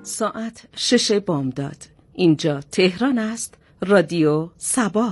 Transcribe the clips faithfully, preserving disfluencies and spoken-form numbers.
ساعت شش بامداد. اینجا تهران است. رادیو صبا.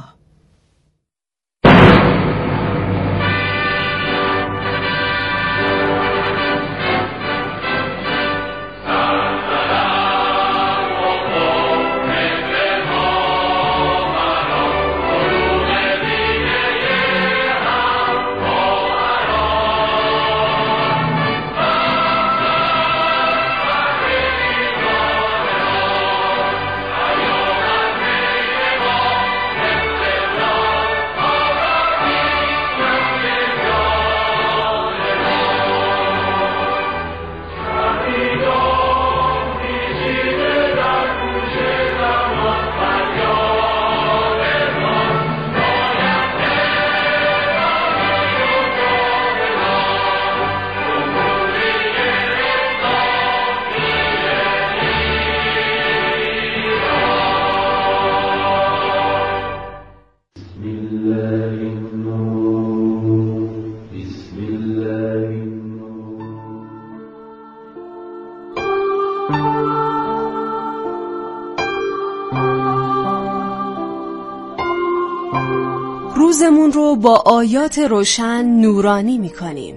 روزمون رو با آیات روشن نورانی می‌کنیم.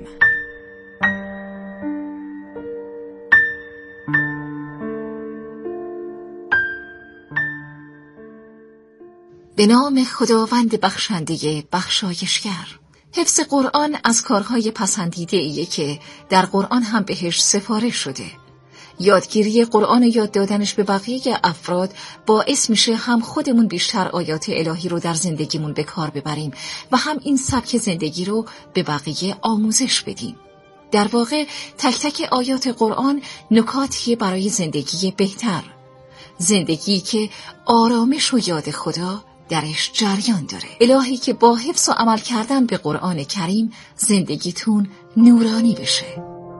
به نام خداوند بخشنده بخشایشگر. حفظ قرآن از کارهای پسندیده ایه که در قرآن هم بهش سفارش شده. یادگیری قرآن و یاد دادنش به بقیه افراد باعث میشه هم خودمون بیشتر آیات الهی رو در زندگیمون به کار ببریم و هم این سبک زندگی رو به بقیه آموزش بدیم. در واقع تک تک آیات قرآن نکاتیه برای زندگی بهتر، زندگی که آرامش و یاد خدا درش جریان داره. الهی که با حفظ و عمل کردن به قرآن کریم زندگیتون نورانی بشه.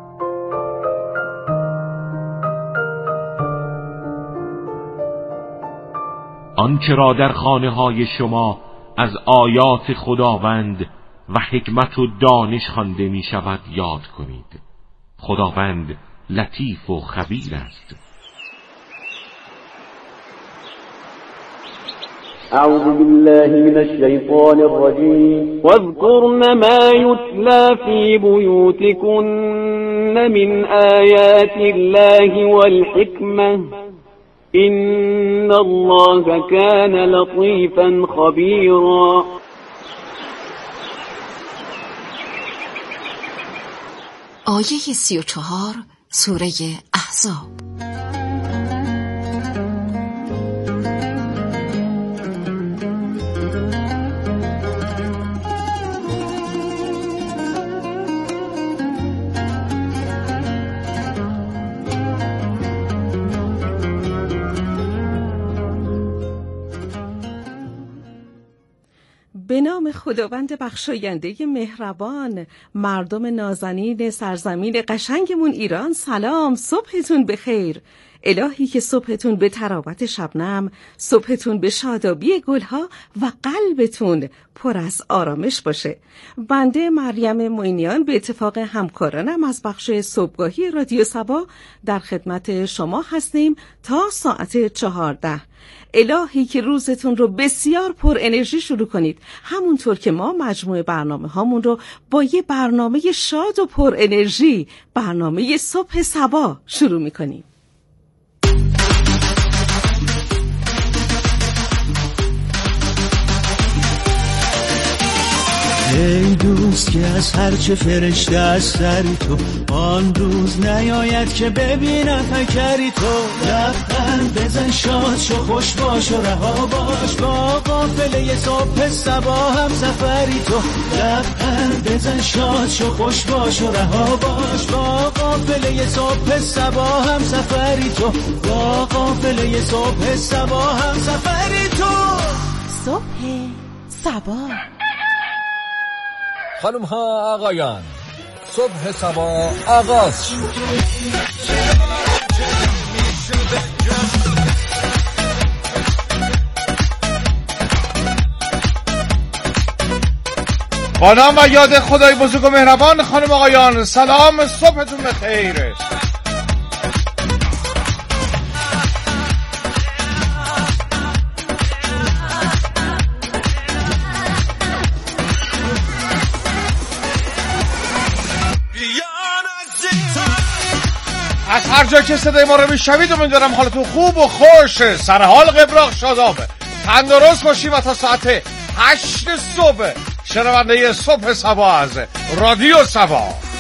آنچه را در خانه های شما از آیات خداوند و حکمت و دانش خوانده می شود یاد کنید. خداوند لطیف و خبیر است. اعوذ بالله من الشیطان الرجیم واذکرن ما یتلی فی بیوتکن من آیات الله والحکمة إن الله كان لطيفا خبيرا. آیه سی و چهار سوره احزاب. به نام خداوند بخشاینده مهربان. مردم نازنین سرزمین قشنگمون ایران، سلام، صبحتون بخیر. الهی که صبحتون به تراوت شبنم، صبحتون به شادابی گلها و قلبتون پر از آرامش باشه. بنده مریم معینیان به اتفاق همکارانم از بخش صبحگاهی رادیو صبا در خدمت شما هستیم تا ساعت چهارده. الهی که روزتون رو بسیار پر انرژی شروع کنید، همونطور که ما مجموعه برنامه هامون رو با یه برنامه شاد و پر انرژی، برنامه صبح صبا شروع میکنیم. ای دوست که از هرچه فرشته از سری تو، آن روز نیاید که ببینم فکری تو. لبخند بزن، شاد شو، خوش باش و رها باش، با قافله صبح صبا هم سفری تو. لبخند بزن، شاد شو، خوش باش و رها باش، با قافله صبح صبا هم سفری تو. با قافله صبح صبا هم سفری تو. صبح صبا. خانم ها آقایان، صبح صبا آغاز شد. با نام و یاد خدای بزرگ و مهربان. خانم آقایان سلام، صبحتون بخیر. از هر جا که صدای ما رو میشنوید امیدوارم حالتون خوب و خوش، سر حال قبراق شادابه، تندرست باشی و تا ساعت هشت صبح شنونده صبح سبا از رادیو سبا.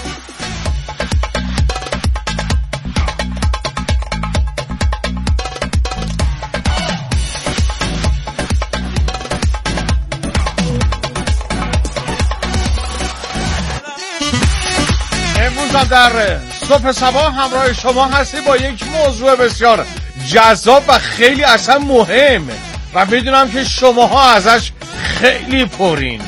امروز هم در صبح سبا همراه شما هستی با یک موضوع بسیار جذاب و خیلی اصلا مهم و میدونم که شماها ازش خیلی پرین.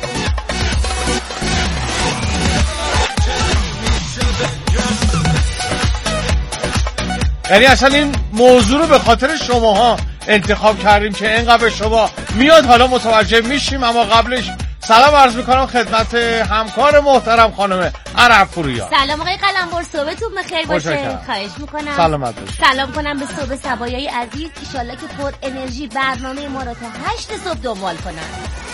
یعنی اصلا این موضوع رو به خاطر شماها انتخاب کردیم که اینقدر به شما میاد. حالا متوجه میشیم، اما قبلش سلام عرض میکنم خدمت همکار محترم خانم عرب پوریا. سلام آقای قلمبر، صبحتون بخیر باشه. خواهش میکنم. سلامت باشید. سلام کنم به صبح سبایای عزیز، ایشالله که پر انرژی برنامه ما رو تا هشت صبح دنبال کنن.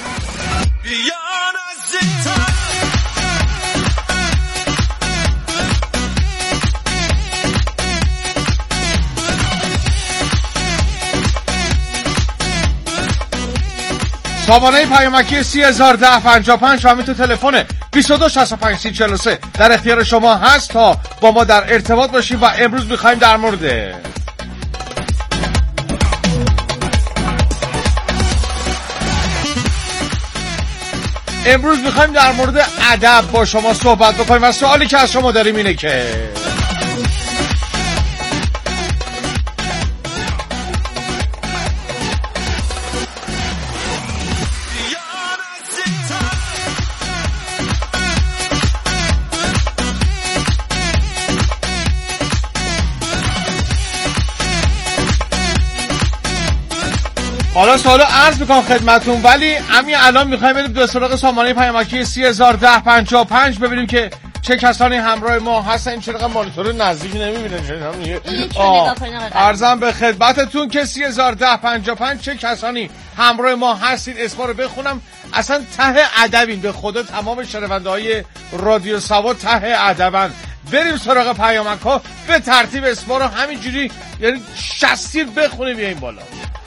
سامانه پیامکی سی هزار ده پنجاه و پنج و همین تو تلفن بیست و دو شصت و پنج سی چهل و سه در اختیار شما هست تا با ما در ارتباط باشیم. و امروز میخوایم در مورد امروز میخوایم در مورد ادب با شما صحبت بکنیم و سوالی که از شما داریم اینه که حالا سوالو عرض میکنم خدمتون، ولی همین الان میخوایم بریم به سراغ سامانه پیامکی سی هزار ده پنجاه و پنج ببینیم که چه کسانی همراه ما هستن. این چرا مانیتور نزدیک نمیبینه؟ عرضم به خدمتتون که سی هزار ده پنجاه و پنج چه کسانی همراه ما هستید. اسما رو بخونم، اصلا ته ادبین، به خدا تمام شنونده های رادیو سبا ته ادبن. بریم سراغ پیامک ها به ترتیب اسما رو همینجوری یعنی شستیر بخونیم بیاییم بالا.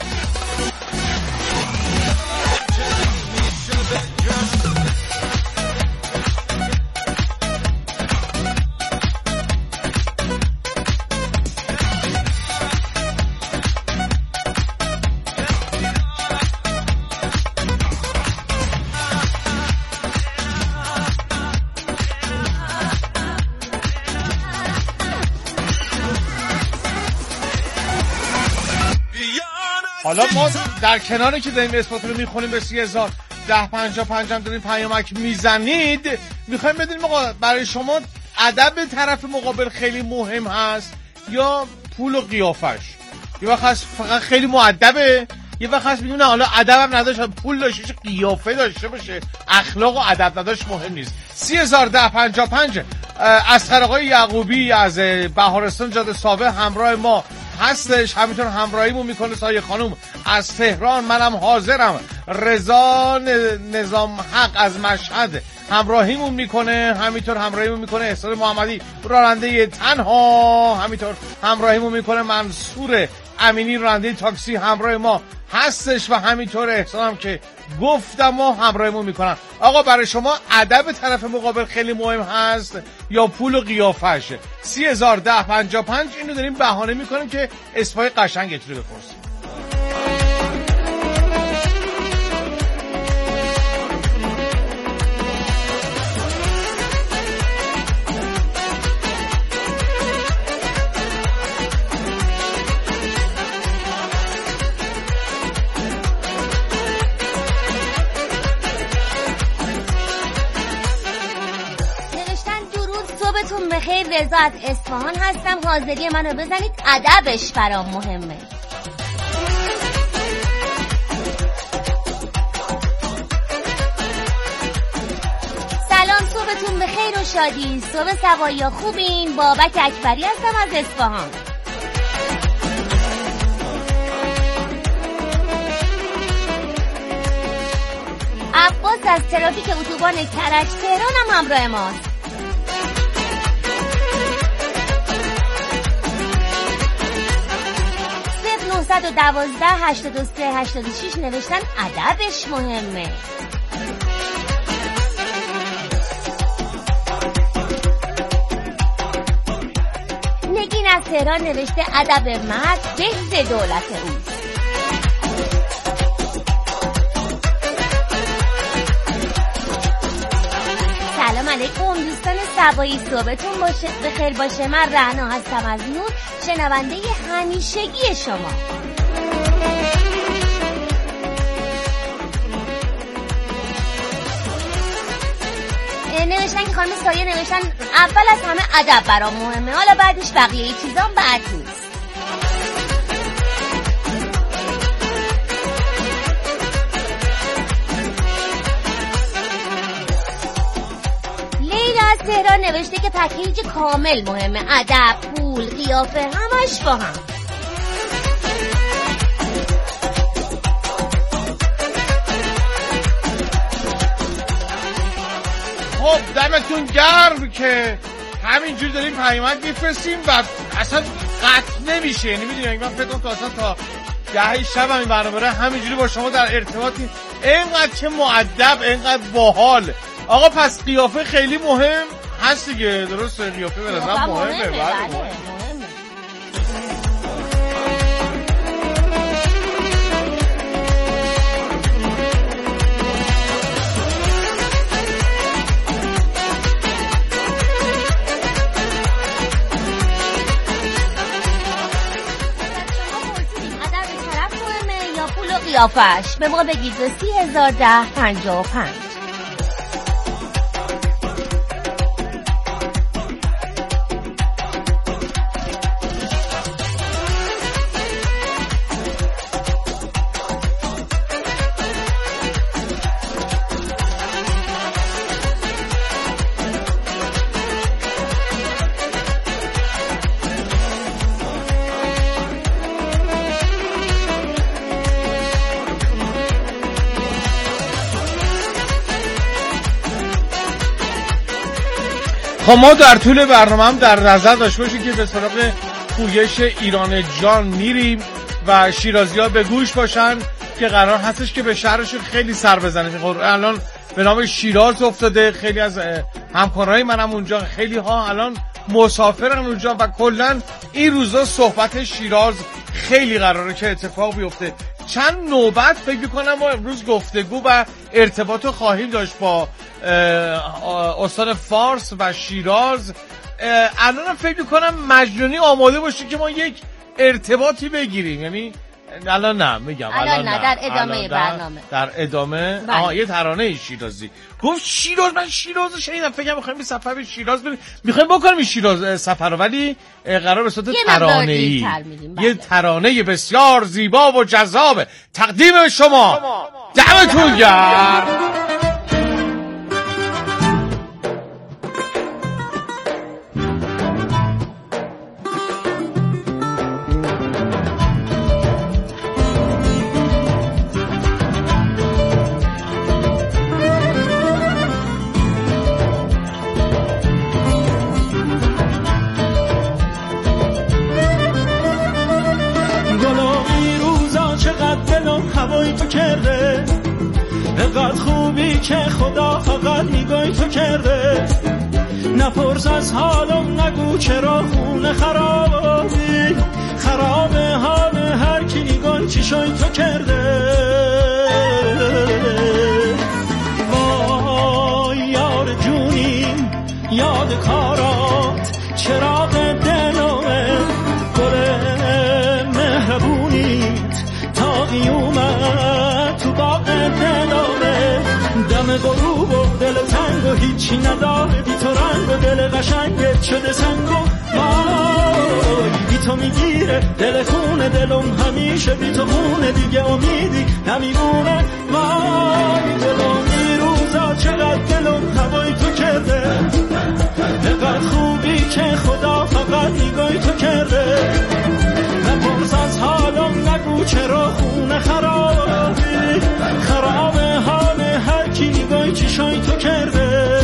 حالا ما در کناری که داریم اسمتون رو میخونیم به سی هزار ده پنجاه و پنج هم داریم پیامک میزنید، میخوایم بدونیم آقا برای شما ادب طرف مقابل خیلی مهم هست یا پول و قیافش؟ یه وقت هست فقط خیلی مؤدبه، یه وقت هست میدونه حالا ادب هم نداشت، پول داشته، قیافه داشته باشه، اخلاق و ادب نداشت مهم نیست. سی هزار ده پنجاه و پنج از آقای یعقوبی از بهارستان جاده ساوه همراه ما هستش، همینطور همراهیمون میکنه سایه خانوم از تهران، منم حاضرم رضا نظام حق از مشهد همراهیمون میکنه، همینطور همراهیمون میکنه احسان محمدی راننده تنها، همینطور همراهیمون میکنه منصور امینی راننده تاکسی همراه ما هستش و همینطور احسان هم که گفتم و همراهیمون میکنن. آقا برای شما ادب طرف مقابل خیلی مهم هست یا پول و قیافش؟ سی هزار ده پنجاه و پنج اینو داریم بهانه میکنیم که اسمای قشنگتون رو بپرسیم. بخیر، رضا از اصفهان هستم، حاضری منو بزنید، ادبش برام مهمه. سلام، صبحتون بخیر و شادی. صبح سوایی خوبین؟ بابک اکبری هستم از اصفهان. عباس از ترافیک اتوبان کرج تهران هم همراه ماست. هفتاد و دوازده هشتاد و سه هشتاد و شش نوشتن ادبش مهمه. نگین از تهران نوشته ادب مرد بهز دولت اوست. سلام علیکم دوستان سبایی، صبحتون باشه بخیر باشه. من رعنا هستم از نور، شنونده همیشگی شما. نوشتن که خانم سایه نوشتن اول از همه ادب برام مهمه، حالا بعدش بقیه چیزام بعد نیست. لیلا از تهران نوشته که پکیج کامل مهمه، ادب، پول، قیافه، همش با هم. خب دمتون گرم که همینجور داریم پیامک میفرستیم و اصلا قطع نمیشه. یعنی میدونی من فکر کنم تا اصلا تا ده شب همین برنامه همینجوری با شما در ارتباطیم. اینقدر که مؤدب، اینقدر باحال. آقا پس قیافه خیلی مهم هست دیگه، درسته؟ قیافه به نظر مهمه. مهمه بله مهمه. قیافش به ما بگید. دو سی هزار ده پنجاه و پنج. خب ما در طول برنامه هم در نظر داشته باشیم که به سراغ پویش ایران جان میریم و شیرازی ها به گوش باشن که قرار هستش که به شهرشون خیلی سر بزنه. خب الان به نام شیراز افتاده، خیلی از همکارای منم اونجا، خیلی ها الان مسافرن اونجا و کلا این روزا صحبت شیراز خیلی قراره که اتفاق بیفته. چند نوبت فکر می‌کنم ما امروز گفتگو و ارتباط خواهیم داشت با استان فارس و شیراز. الان فکر می‌کنم مجنونی آماده باشی که ما یک ارتباطی بگیریم. یعنی الان نه میگم الان, الان نه در ادامه برنامه در ادامه بله. آها یه ترانه شیرازی گفت شیراز. من شیراز شنیدم، فکر می‌خوایم این سفر به شیراز بریم، می‌خوایم بکنیم این شیراز سفر رو، ولی قرار به صورت ترانه‌ای، یه ترانه بسیار زیبا و جذاب تقدیم شما. دمتون گرم. اینقدر خوبی که خدا فقط نگاهی تو کرده، نپرس از حالم، نگو چرا خونه خرابی، خرابه حال هر کی نگاه چشای تو کرده. وای یار جونی یاد کارات، چراغ دلوه گل مهربونیت تا قیومت تو باغ دلوه. دم غروب و دل تنگ و هیچی نداره بی تو، رنگ و دل قشنگت شده سنگ و وای بی تو میگیره دل خونه دلم، همیشه بی تو خونه دیگه امیدی نمیمونه. وای دلم این روزا چقدر دلم هوای تو کرده، اینقدر خوبی که خدا فقط نگاهی تو کرده. نپرس از حالم، نگو چرا خونه خرابی، خرابه حال هر کی نگاهی چشای تو کرده.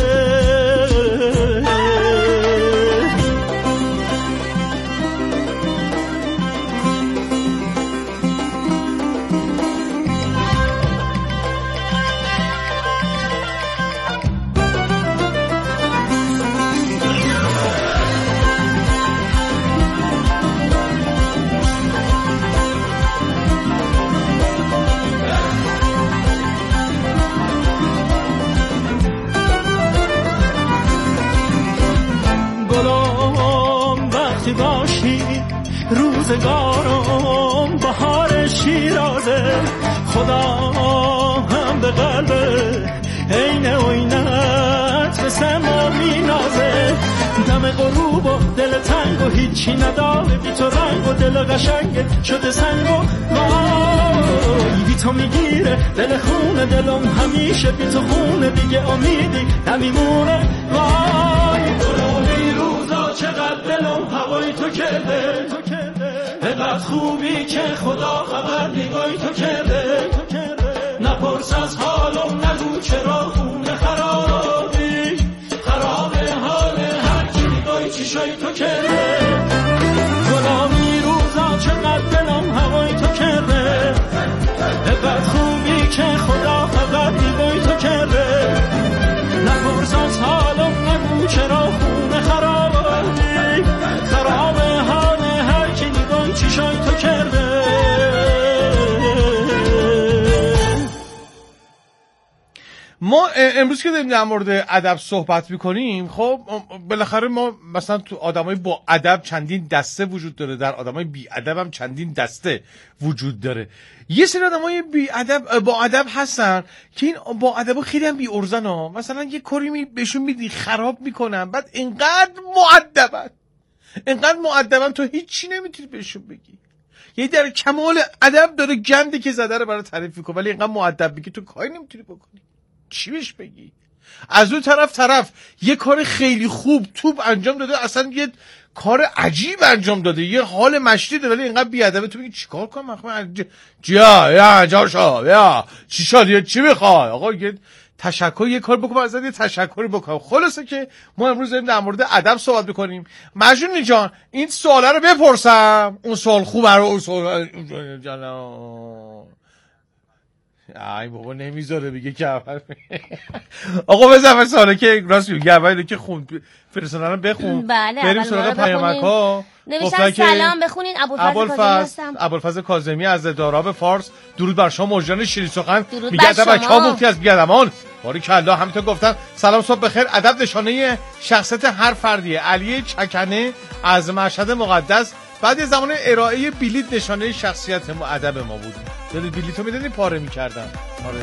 باشی روزگارم بهار شیرازه خدا هم به قلبه عین عینت به سما مینازه دم غروب و دل تنگ و هیچی نداره بی تو رنگ و دل قشنگ شده سنگ و وای بی تو میگیره دل خونه دلم همیشه بی تو خونه دیگه امیدی نمیمونه وای دلومی روزا چقدر دلم هوای تو کرده اینقدر خوبی که خدا خبر نگاهی تو کرده نپرس از حالم نگو چرا خونه خرابی خرابه حال هر کی نگاهی چیشای تو کرده غلامی روزا چقدر دلم هوای تو کرده اینقدر خوبی که خدا خبر نگاهی تو کرده نپرس از حالم نگو چرا خونه خرابی خرابه حال هر کی نگاهی چیشای تو کرده. ما امروز که داریم در مورد ادب صحبت میکنیم، خب بالاخره ما مثلا تو آدمای با ادب چندین دسته وجود داره، در آدمای بی ادب هم چندین دسته وجود داره. یه سری آدمای بی ادب با ادب هستن که این با ادب خیلی هم بی ارزن ها، مثلا یه کاری می بهشون میدی خراب میکنن، بعد اینقدر مؤدبن اینقدر مؤدبن تو هیچی نمیتونی بهشون بگی. یه در کمال ادب داره گنده که زده رو برای تعریف میکنه، ولی اینقدر مؤدب میگی تو کاری نمیتونی بکنی، چی بهش بگی؟ از اون طرف طرف یه کار خیلی خوب توپ انجام داده، اصلا یه کار عجیب انجام داده، یه حال مشتی داره، ولی اینقدر بیادبه تو میگی چیکار کنم مخمه جیا یا جاشا یا چی شد یا چی میخوای آقا، یه تشکر یه کار بکنم ازت یه تشکری بکنم. خلاصه که ما امروز داریم در مورد ادب صحبت میکنیم. مجنون جان این سوالا رو بپرسم، اون سوال خوبه رو اون سوال جان ای بابا نمیذاره بگه که اول آقا بزن سواله که راست میگه اولی که خون فرستادن رو بخون. بله بریم سراغ پیامک ها. نوشتن سلام بخونین. ابوالفضل ابوالفضل کاظمی از داراب فارس، درود بر شما مجران شیرین سخن، میگه ادب ها مفتی از بیادمان. باریکالله. همینطور گفتن سلام صبح بخیر، ادب نشانه شخصیت هر فردیه. علی چکنه از مشهد مقدس، بعد یه زمان ارائه بلیت نشانه شخصیت ما ادب ما بود. یعنی بلیتو میدونی پاره میکردن. آره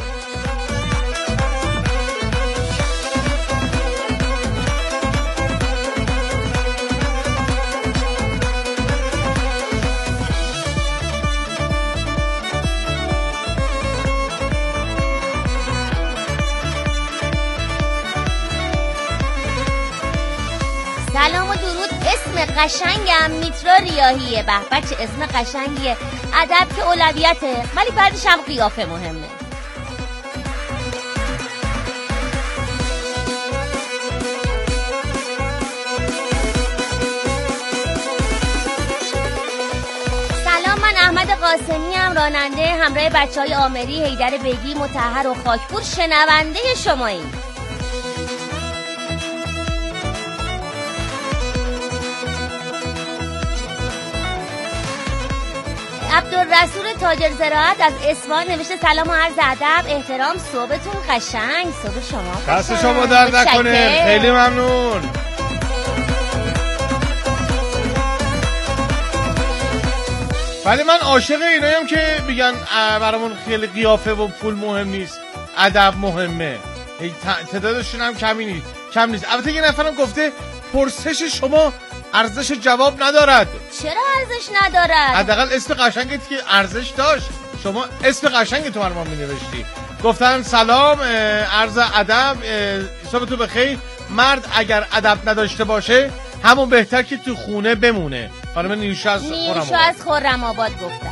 سلام و درود. اسم قشنگم میترا ریاهیه. به به چه اسم قشنگیه. ادب که اولویته، ولی بعدش هم قیافه مهمه. سلام، من احمد قاسمی ام، راننده همراه بچهای آمری، حیدر بیگی، مطهر و خاکپور، شنونده شماییم. عبدالرسول تاجر زراعت از اصفهان نوشته سلام و عرض ادب احترام، صبحتون قشنگ. صبح شما دست شما درد نکنه، خیلی ممنون. ولی من عاشق اینایم که میگن برامون خیلی قیافه و پول مهم نیست، ادب مهمه. تعدادشون هم کمی نیست کم نیست. البته یه نفرم گفته پرسش شما ارزش جواب ندارد. چرا ارزش ندارد؟ حداقل اسم قشنگت که ارزش داشت. شما اسم قشنگ تو برام می‌نوشتی. گفتن سلام، عرض ادب، صبح تو بخیر. مرد اگر ادب نداشته باشه همون بهتر که تو خونه بمونه. خانم نیوشا از خرم آباد. نیوشا از خرم آباد گفتن.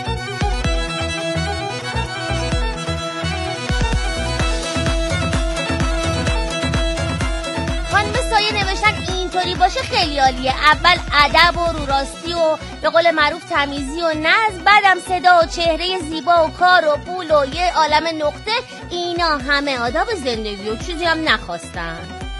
خانم سایه نوشتن اینطوری باشه خیلی عالیه. اول ادب و رو راستی و به قول معروف تمیزی و نظم، بعدم صدا و چهره زیبا و کار و پول و یه عالم نقطه. اینا همه آداب زندگی و چیزی هم نخواستن.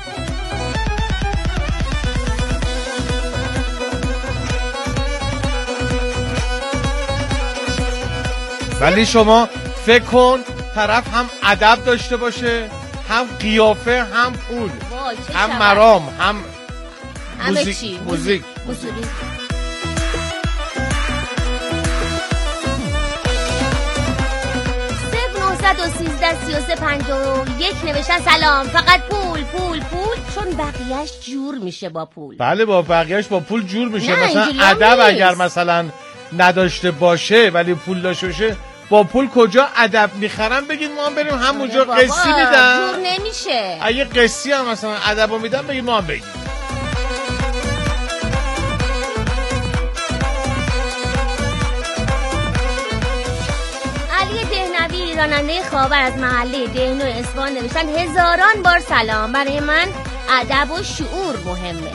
ولی شما فکر کن طرف هم ادب داشته باشه، هم قیافه، هم پول، هم مرام، هم موزیک. موزیک. موزیک. و سیزده سی و سه پنجاه و یک نوشتن سلام، فقط پول پول پول، چون بقیهش جور میشه با پول. بله با بقیهش با پول جور میشه. مثلا ادب اگر مثلا نداشته باشه ولی پول داشته باشه، با پول کجا ادب میخرن؟ بگید ما هم بریم همونجا قصی میدن، جور نمیشه. اگه قصی هم مثلا ادبو میدن بگید ما هم بگید. علی دهنوی راننده خاور از محله دهنو اصفهان نوشتن هزاران بار سلام، برای من ادب و شعور مهمه.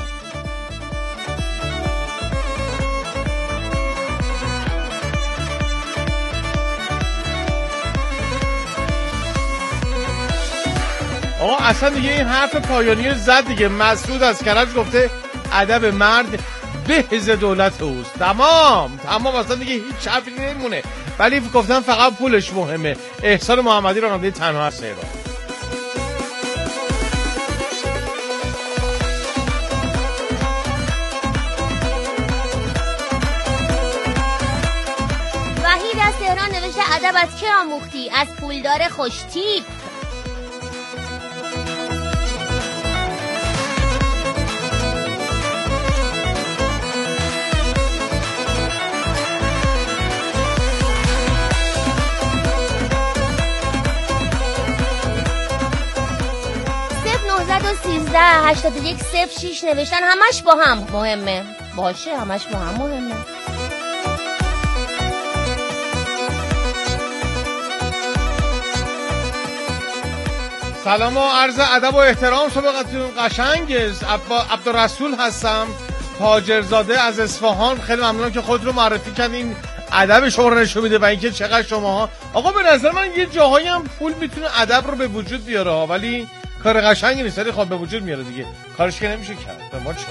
آقا اصلا دیگه این حرف پایانی زد دیگه. مسعود از کرج گفته ادب مرد بهز دولت اوست. تمام تمام اصلا دیگه هیچ حرفی نمیمونه. ولی گفتم فقط پولش مهمه. احسان محمدی راننده تنها از تهران. وحید از تهران نوشته ادب از که آموختی؟ از پولدار خوشتیپ. سیزده هشتاد و یک صفر شیش نوشتن همش با هم مهمه. باشه همش با هم مهمه. سلام و عرض ادب و احترام صبحتون قشنگ. عبدالرسول هستم تاجرزاده از اصفهان. خیلی ممنونم که خود رو معرفی کردین. ادب شما رو نشون میده و اینکه چقدر شما آقا به نظر من یه جاهایی هم پول میتونه ادب رو به وجود بیاره، ولی کار قشنگی نیست. ولی خب به وجود میاره دیگه، کارش که نمیشه کرد. به ما چه؟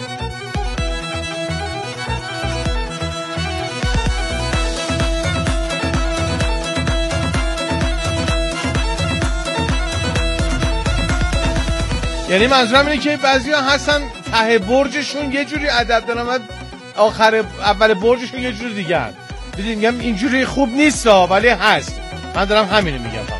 یعنی منظورم اینه که بعضیا هستن ته برجشون یه جوری ادب دارن، آخر اول برجشون یه جوری دیگه. ببین میگم اینجوری خوب نیست ولی هست. من دارم همینو میگم فقط.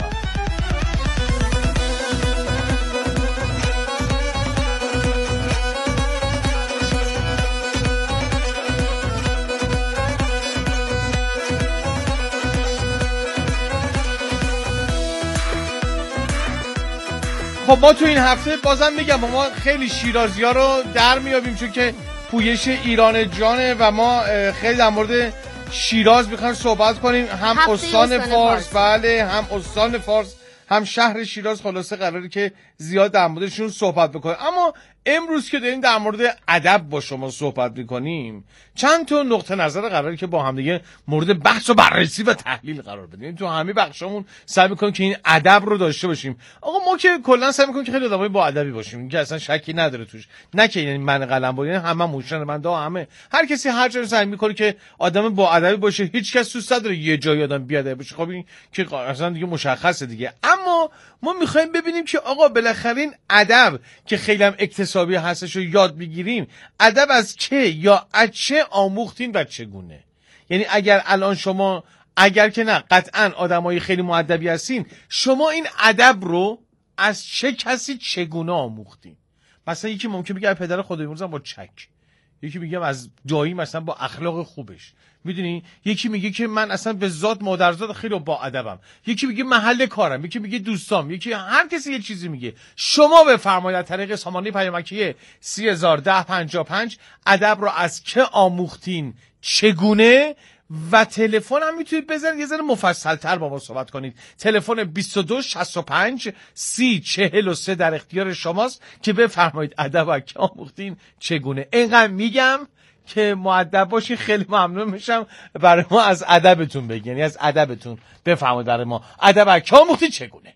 خب ما تو این هفته بازم میگم ما خیلی شیرازی ها رو در میابیم، چون که پویش ایران جانه و ما خیلی در مورد شیراز میخوایم صحبت کنیم. هم استان فارس، بله هم استان فارس هم شهر شیراز. خلاصه قراره که زیاد در موردشون صحبت بکنیم. اما امروز که داریم در مورد ادب با شما صحبت میکنیم، چند تا نقطه نظر قراره که با هم دیگه مورد بحث و بررسی و تحلیل قرار بدیم. تو همه بخشامون سعی میکنیم که این ادب رو داشته باشیم. آقا ما که کلا سعی میکنیم که خیلی آدمای با ادبی باشیم، این که اصلا شکی نداره توش. نه که یعنی من قلمبر، یعنی همه موشنونده ها، همه هر کسی هر جایی سعی میکنه که آدم با ادبی باشه. هیچ کس دوست نداره یه جای آدم بی ادبی باشه. خب این که اصلا دیگه مشخصه دیگه. اما ما میخوایم ببینیم که آقا بالاخره این ادب که خیلی هم اکتسابی هستش رو یاد بگیریم، ادب از که یا از چه آموختین و چگونه؟ یعنی اگر الان شما، اگر که نه قطعا آدمای خیلی مؤدبی هستین، شما این ادب رو از چه کسی چگونه آموختین؟ مثلا یکی ممکن بگه پدر خدا بیامرزم با چک، یکی میگم از جایی مثلا با اخلاق خوبش، میدونی، یکی میگه که من اصلا به ذات مادرزاد خیلی با ادبم، یکی میگه محل کارم، یکی میگه دوستام، یکی هر کسی یه چیزی میگه. شما بفرمایید از طریق سامانه پیامکی سی هزار ده پنجاه و پنج ادب رو از که آموختین، چگونه؟ و تلفن هم میتونید بزنید یه ذره مفصل‌تر با ما صحبت کنید. تلفن بیست و دو شصت و پنج سی چهل و سه در اختیار شماست که بفرمایید ادب از که آموختین، چگونه. اینقدر میگم که مؤدب باشین، خیلی ممنون میشم برای ما از ادبتون بگین، یعنی از ادبتون بفرمایید برای ما ادب از که آموختین، چگونه.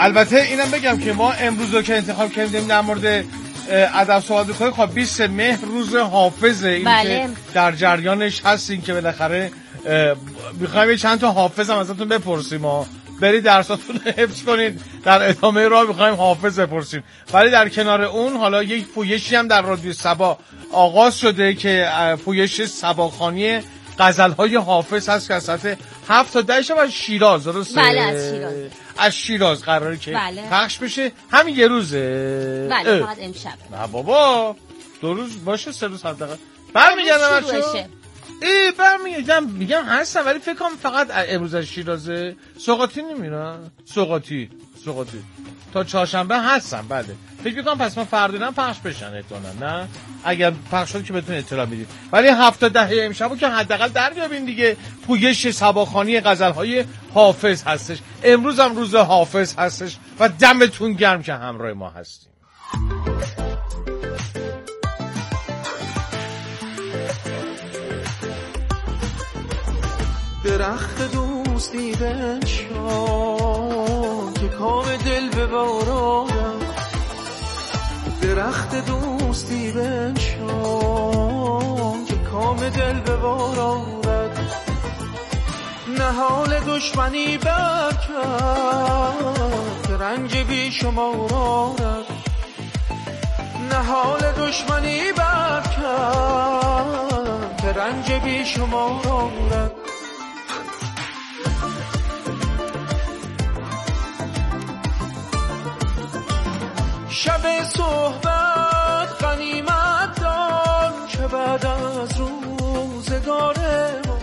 البته اینم بگم که ما امروز رو که انتخاب کردیم در مورد ادب صحبت بکنیم، خب بیست مهر روز حافظه. این بله. که در جریانش هستین که بالاخره میخوایم چند تا حافظ هم ازتون بپرسیم ها، برید درساتون حفظ کنید، در ادامه راه میخوایم حافظ بپرسیم. ولی در کنار اون حالا یک پویشی هم در رادیو صبا آغاز شده که پویش صباخوانی غزل‌های حافظ هست که از ساعت هفت تا ده شب از شیراز، درسته؟ بله از شیراز. از شیراز قراره که بله. پخش بشه. همین یه روزه. بله فقط امشب. نه بابا دو روز باشه، سه روز حداقل. برمیگردم بچه‌ها. ای برمیگردم میگم هستم، ولی فکر کنم فقط امروز از شیرازه. سوغاتی نمیرن؟ سوغاتی سوغاتی تا چهارشنبه هستم. بله فکر میکنم پس من فردا هم پخش بشن احتمالاً. نه اگر پخش شد که بهتون اطلاع میدیم. ولی هفته ده امشبو که حداقل دریابین دیگه. پویش صباخوانی غزل‌های حافظ هستش. امروز هم روز حافظ هستش و دمتون گرم که همراه ما هستیم. درخت دوستی بنشان که کام دل ببارم، درخت دوستی بنشان که کام دل ببارم، نهال دشمنی برکرد که رنج بی شما رارد، نهال دشمنی برکرد که رنج بی شما رارد. شب صحبت غنیمت دان که بعد از روزگار ما،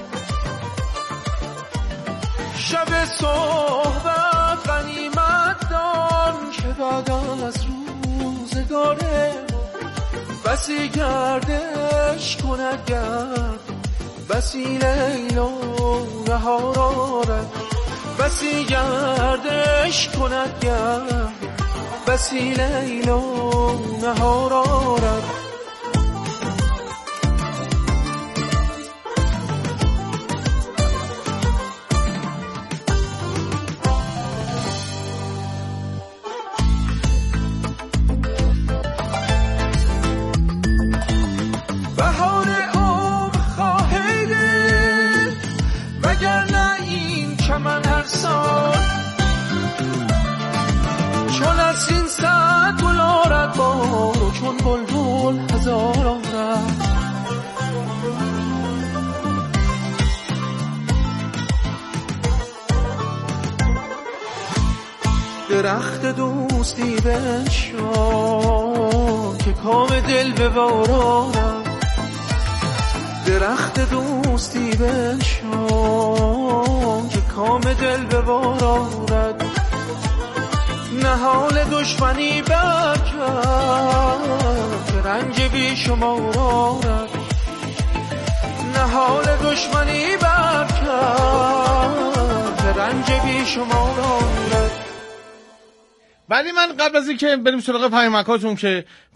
شب صحبت غنیمت دان که بعد از روزگار ما، بسی گردش کند گرد بسی لیل و نهار آرد، بسی گردش کند گرد بسی لیل و نهار آرد. بهار عمر خواهی دل وگرنه این چمن هر سال، چون از این ساعت گل آرد بار و چون بلبل هزار آرد. درخت دوستی بنشان که کام دل ببارم، درخت دوستی بنشان که کام دل ببارد، نهال دشمنی برکرد که رنج بی شما رارد، نهال دشمنی برکرد که رنج بی شما رارد. ولی من قبل از اینکه بریم سراغ پیامکاتون که